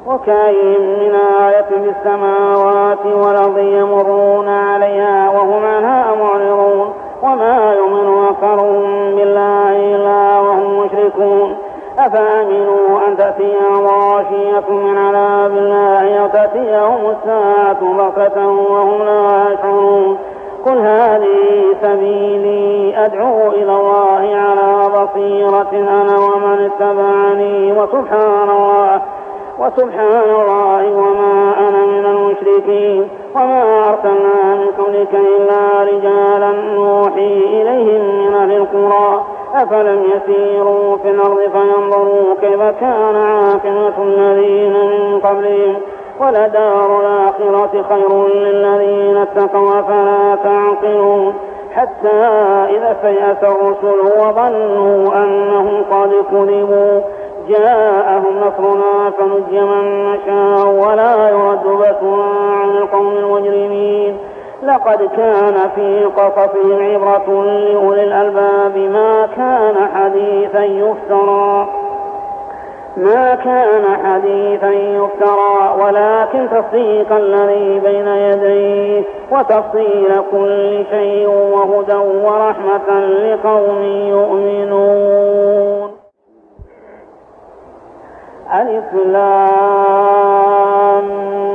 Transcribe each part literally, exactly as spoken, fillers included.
وكأين من آية في السماوات والأرض يمرون عليها وهم عنها معرضون وما يؤمن أكثرهم بالله إلا وهم مشركون أفأمنوا أن تأتيهم غاشية من عذاب الله أو تأتيهم الساعة بغتة وهم لا يشعرون قل هذه سبيلي أدعو إلى الله على بصيرة أنا ومن اتبعني وسبحان الله وسبحان الله وما أنا من المشركين وما أرسلنا من قبلك إلا رجالا نوحي إليهم من أهل القرى أفلم يسيروا في الأرض فينظروا كيف كان عاقبة الذين من قبلهم ولدار الآخرة خير للذين اتقوا أفلا تعقلون حتى إذا استيأس الرسل وظنوا أنهم قد كذبوا جاءهم نصرنا فنجي من نشاء ولا يرد بأسنا عن القوم المجرمين لقد كان في قصصهم عبرة لأولي الألباب ما كان حديثا يفترى ما كان حديثا يفترى ولكن تصديق الذي بين يديه وتفصيل كل شيء وهدى ورحمة لقوم يؤمنون. ألف لام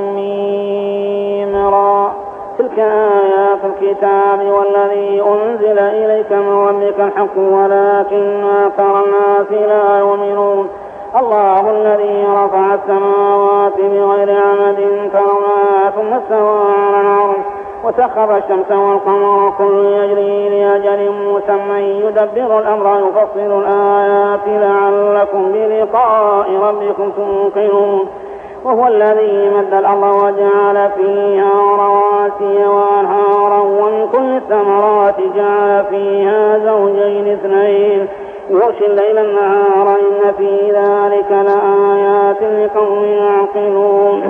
ميم را تلك آيات الكتاب والذي أنزل إليك من ربك الحق ولكن أكثر الناس لا يؤمنون. الله الذي رفع السماوات بغير عمد ترونها ثم استوى على العرش وسخر الشمس والقمر كل يجري لأجل مسمى يدبر الأمر يفصل الآيات لعلكم بلقاء ربكم توقنون. وهو الذي مد الأرض وجعل فيها رواسي وأنهارا ومن كل الثمرات جعل فيها زوجين اثنين يغشي الليل النهار إن في ذلك لآيات لقوم يعقلون.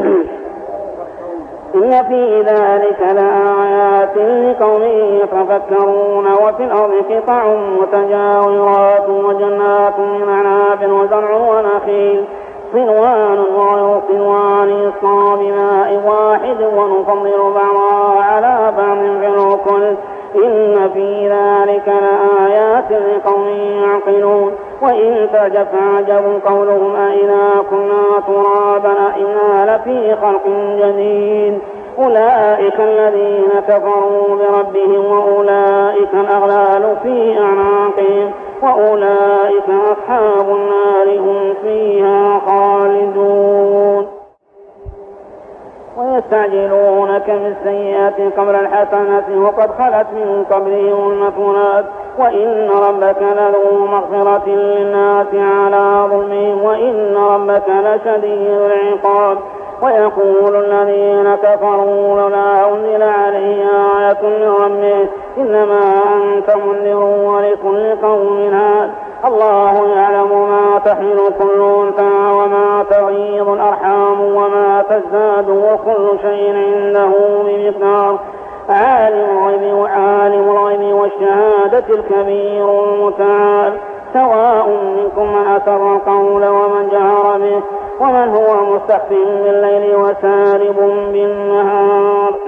إن في ذلك لآيات لقوم يتفكرون. وفي الأرض قطع متجاورات وجنات من أعناب وزرع ونخيل صنوان وغير صنوان يسقى بماء واحد ونفضل بعضها على بعض في الأكل إن في ذلك لآيات لقوم يعقلون. وإن تعجب فعجب قولهم أإذا كنا ترابا أإنا لفي خلق جديد أولئك الذين كفروا بربهم وأولئك الأغلال في أعناقهم وأولئك أصحاب النار هم فيها خالدون. ويستعجلونك بالسيئات قبل الحسنة وقد خلت من قبلهم المثلات وإن ربك لذو مغفرة للناس على ظلمهم وإن ربك لشديد العقاب. ويقول الذين كفروا لولا أنزل عليه آية من ربه إنما أنت منذر ولكل قوم هاد الله يعلم ما تحمل كل أنثى وما تغيض الأرحام وما تزداد وكل شيء عنده بمقدار عالم الغيب وعالم الغيب والشهادة الكبير المتعال سواء منكم من أسر القول ومن جهر به ومن هو مستخف بالليل وسارب بالنهار